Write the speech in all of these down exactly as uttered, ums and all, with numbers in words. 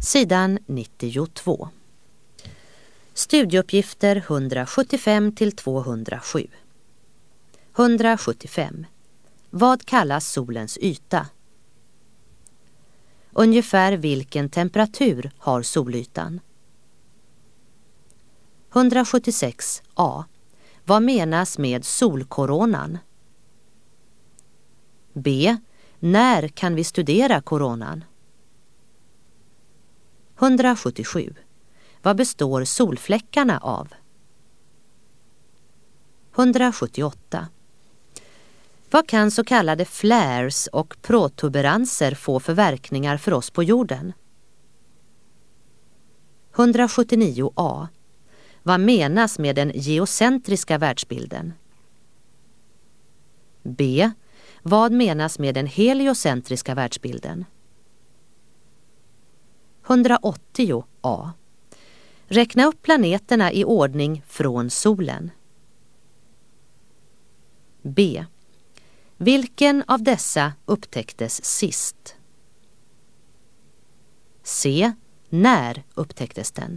Sidan nittiotvå. Studieuppgifter hundrasjuttiofem till tvåhundrasju. hundrasjuttiofem. Vad kallas solens yta? Ungefär vilken temperatur har solytan? hundrasjuttiosex A. Vad menas med solkoronan? B. När kan vi studera koronan? hundrasjuttiosju. Vad består solfläckarna av? hundrasjuttioåtta. Vad kan så kallade flares och protuberanser få för verkningar för oss på jorden? hundrasjuttionio A. Vad menas med den geocentriska världsbilden? B. Vad menas med den heliocentriska världsbilden? hundraåttio A. Räkna upp planeterna i ordning från solen. B. Vilken av dessa upptäcktes sist? C. När upptäcktes den?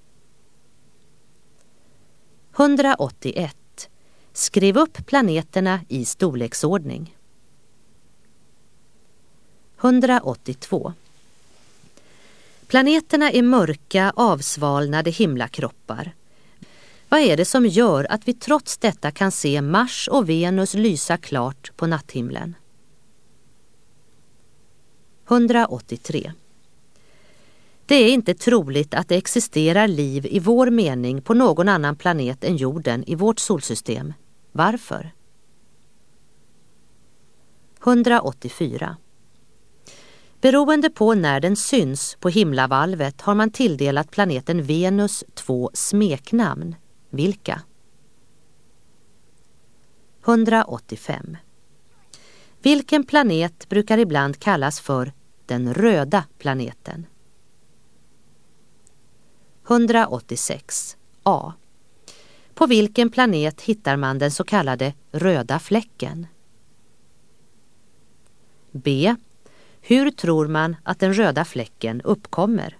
hundraåttioett. Skriv upp planeterna i storleksordning. hundraåttiotvå. Planeterna är mörka, avsvalnade himlakroppar. Vad är det som gör att vi trots detta kan se Mars och Venus lysa klart på natthimlen? hundraåttiotre. Det är inte troligt att det existerar liv i vår mening på någon annan planet än jorden i vårt solsystem. Varför? hundraåttiofyra. Beroende på när den syns på himlavalvet har man tilldelat planeten Venus två smeknamn. Vilka? hundraåttiofem. Vilken planet brukar ibland kallas för den röda planeten? hundraåttiosex A. På vilken planet hittar man den så kallade röda fläcken? B. Hur tror man att den röda fläcken uppkommer?